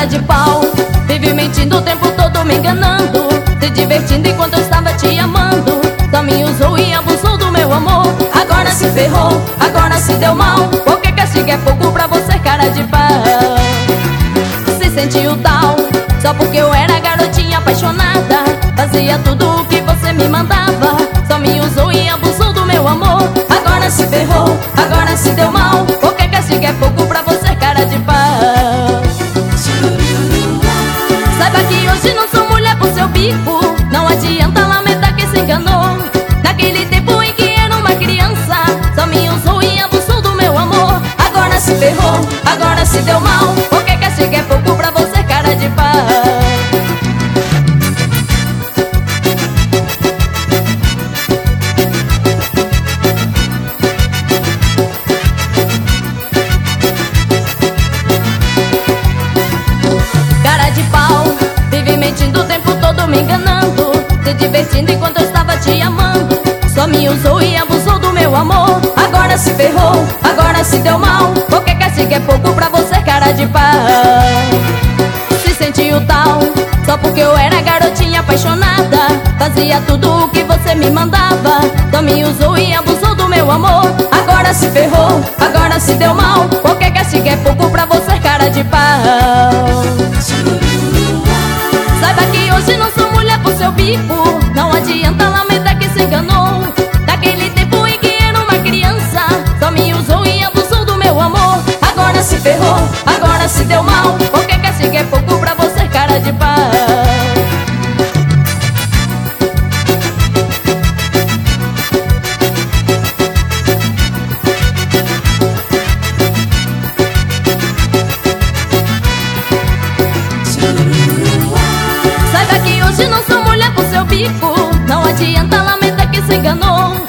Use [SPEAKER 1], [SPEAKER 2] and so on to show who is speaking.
[SPEAKER 1] de pau, vive mentindo o tempo todo me enganando, se divertindo enquanto eu estava te amando. Só me usou e abusou do meu amor. Agora se ferrou, agora se deu mal, porque castigo é pouco pra você, cara de pau. Se sentiu tal, só porque eu era garotinha apaixonada, fazia tudo o que você me mandava. Só me usou e abusou do meu amor. Agora se ferrou, agora se deu mal, porque castigo é pouco pra você, cara de pau. Saiba que hoje não sou mulher pro seu bico, não adianta lamentar que se enganou. Naquele tempo em que era uma criança, só me usou e abusou do meu amor. Agora se ferrou, agora se deu mal, porque castigo é pouco pra você, cara de pau. Cara de pau, vive mentindo o tempo todo me enganando, se divertindo enquanto eu estava te amando. Só me usou e abusou do meu amor. Agora se ferrou, agora se deu mal, porque castigo é pouco pra você, cara de pau. Se sentiu tal, só porque eu era garotinha apaixonada, fazia tudo o que você me mandava. Só me usou e abusou do meu amor. Agora se ferrou, agora se deu mal, porque castigo é pouco pra você, cara de pau. Saiba que hoje não sou mulher pro seu bico, não adianta lamentar que se enganou. Naquele tempo em que era uma criança, só me usou e abusou do meu amor. Agora se ferrou, agora se deu mal, porque castigo é pouco pra você, cara de pau. Saiba que hoje não sou mulher pro seu bico, não adianta lamentar que se enganou.